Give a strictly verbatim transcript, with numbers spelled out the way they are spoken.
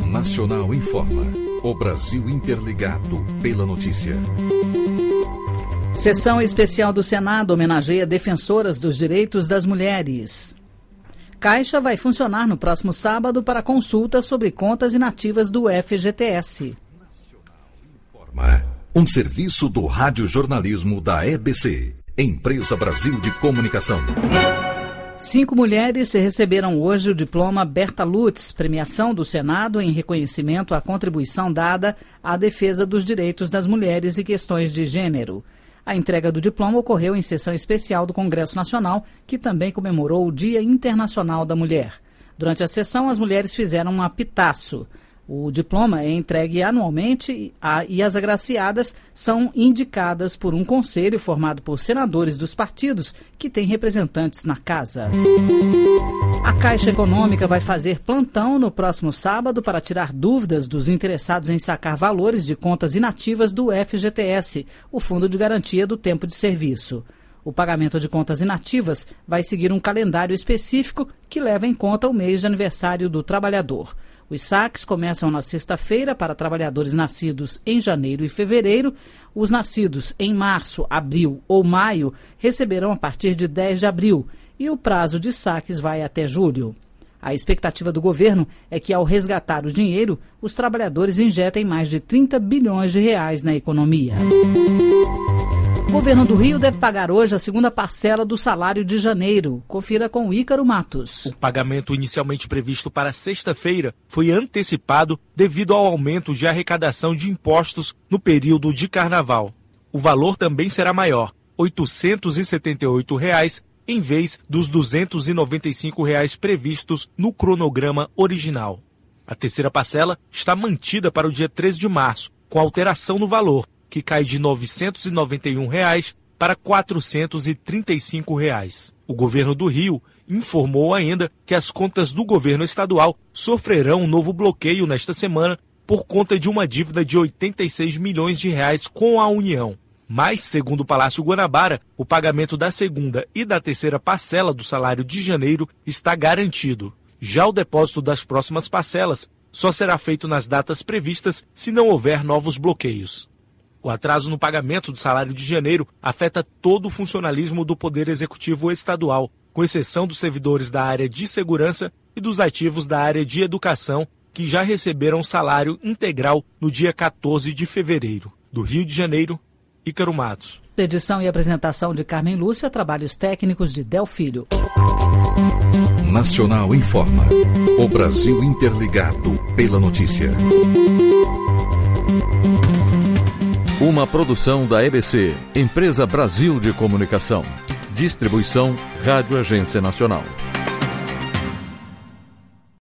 Nacional informa. O Brasil interligado pela notícia. Sessão especial do Senado homenageia defensoras dos direitos das mulheres. Caixa vai funcionar no próximo sábado para consultas sobre contas inativas do F G T S. Nacional informa. Um serviço do radiojornalismo da E B C, Empresa Brasil de Comunicação. Cinco mulheres receberam hoje o diploma Berta Lutz, premiação do Senado em reconhecimento à contribuição dada à defesa dos direitos das mulheres e questões de gênero. A entrega do diploma ocorreu em sessão especial do Congresso Nacional, que também comemorou o Dia Internacional da Mulher. Durante a sessão, as mulheres fizeram um apitaço. O diploma é entregue anualmente a, e as agraciadas são indicadas por um conselho formado por senadores dos partidos que têm representantes na casa. A Caixa Econômica vai fazer plantão no próximo sábado para tirar dúvidas dos interessados em sacar valores de contas inativas do F G T S, o Fundo de Garantia do Tempo de Serviço. O pagamento de contas inativas vai seguir um calendário específico que leva em conta o mês de aniversário do trabalhador. Os saques começam na sexta-feira para trabalhadores nascidos em janeiro e fevereiro. Os nascidos em março, abril ou maio receberão a partir de dez de abril e o prazo de saques vai até julho. A expectativa do governo é que, ao resgatar o dinheiro, os trabalhadores injetem mais de trinta bilhões de reais na economia. O governo do Rio deve pagar hoje a segunda parcela do salário de janeiro. Confira com o Ícaro Matos. O pagamento inicialmente previsto para sexta-feira foi antecipado devido ao aumento de arrecadação de impostos no período de carnaval. O valor também será maior, oitocentos e setenta e oito reais, em vez dos duzentos e noventa e cinco reais previstos no cronograma original. A terceira parcela está mantida para o dia treze de março, com alteração no valor, que cai de novecentos e noventa e um reais para quatrocentos e trinta e cinco reais. O governo do Rio informou ainda que as contas do governo estadual sofrerão um novo bloqueio nesta semana por conta de uma dívida de oitenta e seis milhões de reais com a União. Mas, segundo o Palácio Guanabara, o pagamento da segunda e da terceira parcela do salário de janeiro está garantido. Já o depósito das próximas parcelas só será feito nas datas previstas se não houver novos bloqueios. O atraso no pagamento do salário de janeiro afeta todo o funcionalismo do Poder Executivo Estadual, com exceção dos servidores da área de segurança e dos ativos da área de educação, que já receberam salário integral no dia quatorze de fevereiro. Do Rio de Janeiro, Ícaro Matos. Edição e apresentação de Carmen Lúcia, trabalhos técnicos de Del Filho. Nacional informa. O Brasil interligado pela notícia. Uma produção da E B C, Empresa Brasil de Comunicação. Distribuição Rádio Agência Nacional.